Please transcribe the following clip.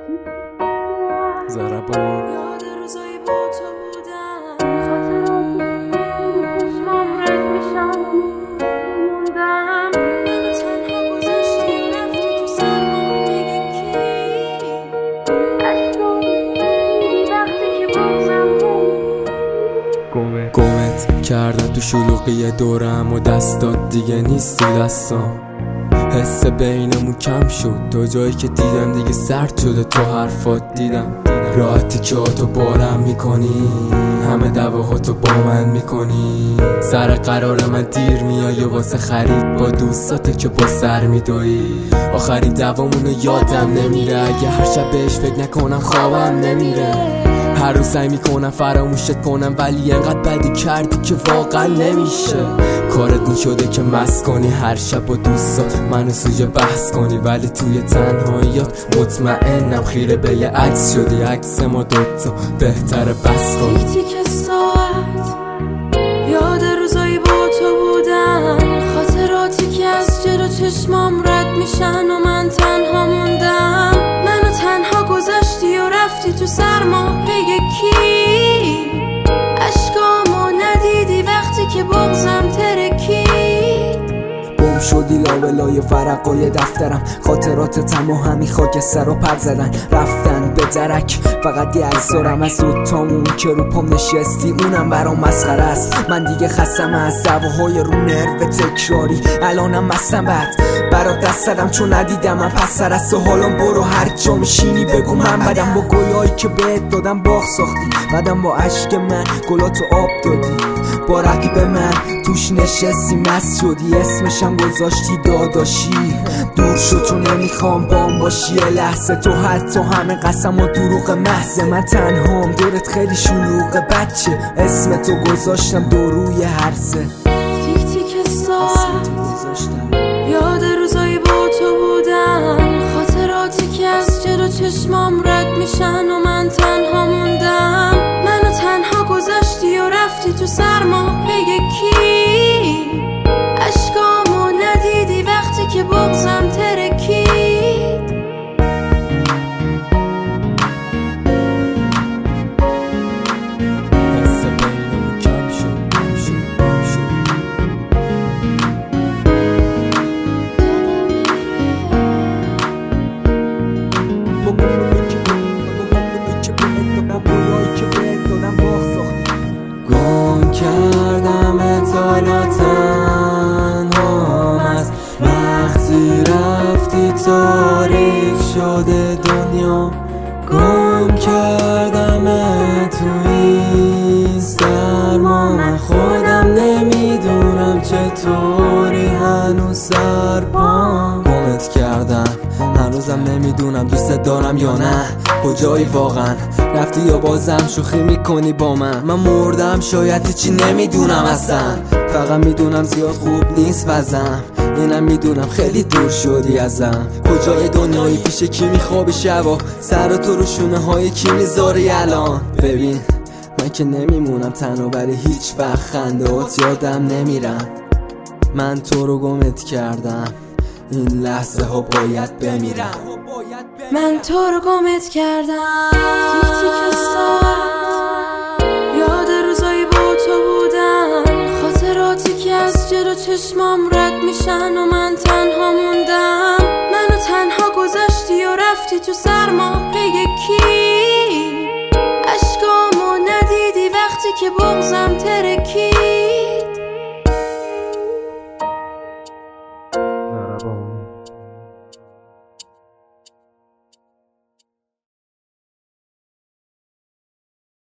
زربان یاد روزای با تو بودم، خاطراتی چشمام رد میشن موندم. منو تنها گذاشتی و رفتی تو سرما، بگه کی عشقا میدی وقتی که بغزم گمت کردم تو شلوغی دورم و دستات دیگه نیست تو دستام. حس بینمون کم شد تا جایی که دیدم دیگه سرد شده تو حرفات دیدم. راحتی که تو بارم میکنی، همه دواهاتو با من میکنی. سر قرار من دیر میای واسه خرید با دوستاته که با سر میدوی. آخرین دوامونو یادم نمیره، اگه هر شب بهش فکر نکنم خوابم نمیره. هر روز سعی میکنم فراموشت کنم ولی انقدر بدی کردی که واقعا نمیشه. کارت میشده که مست کنی هر شب با دوستات منو سوی بحث کنی، ولی توی تنهاییات مطمئنم خیره به یه عکس شدی. عکس ما دوتا بهتره بس کنی. تیک ساعت یاد روزای با تو بودن، خاطراتی که از جلو چشمام رد میشن و من تنها موندم. منو تنها گذاشتی و رفتی تو سرما، بگه کی عشقامو ندیدی وقتی که بغزم ترکید. گم شدی لابلای ورقای دفترم، خاطراتتم و همین خاکستر رو پر زدن رفتن به درک. فقط یه عکس دارم از دوتامون که رو پام نشستی، اونم برام مسخره است. من دیگه خستم از دعواهای رو نرو تکراری، الانم مستم بعد برات دست زدم چون ندیدم من پس سر است. و حالا برو هر جا میشینی بگو من بدم، با گلایی که بهت دادم باغ ساختی، بعدم با عشق من گلاتو آب دادی. با رقیب من توش نشستی مست شدی، اسمشم گذاشتی داداشی. دور شد چون نمیخوام بام باشی یه لحظه، تو حتی همه قسم و دروغ محض. من تنهام دورت خیلی شلوغه بچه، اسم تو گذاشتم دو روی هر سه. تیک تیک ساعت یاد روزای با تو بودن، خاطراتی که از جلو چشمام رد میشن و من تنها موندم. منو تنها گذاشتی و رفتی تو سرما، بگه کی عشقامو ندیدی وقتی که بغزم ترکید. حس بینمون کم شد. گم کردم حالا تنهام از وقتی رفتی تاریک شده دنیا. گم کردم تو این سرما، من خودم نمیدونم چطوری هنوز سرپام. گمت کردم هنوزم نمیدونم دوست دارم یا نه، کجایی واقعا رفتی یا بازم شوخی میکنی با من. من مردم شاید هیچی نمیدونم اصلا، فقط میدونم زیاد خوب نیست وضعم. اینم میدونم خیلی دور شدی ازم. کجای دنیایی پیش کی میخوابی شبا، سر تو رو شونه های کی میذاری الان. ببین من که نمیمونم تنها ولی هیچ وقت خندهات یادم نمیرم. من تو رو گمت کردم، این لحظه ها باید بمیرم. من تو رو گمت کردم. تیک تیک ساعت یاد روزای با تو بودن، خاطراتی که از جلو چشمام رد میشن و من تنها موندم. منو تنها گذاشتی و رفتی تو سرما، بگه کی عشقامو ندیدی وقتی که بغزم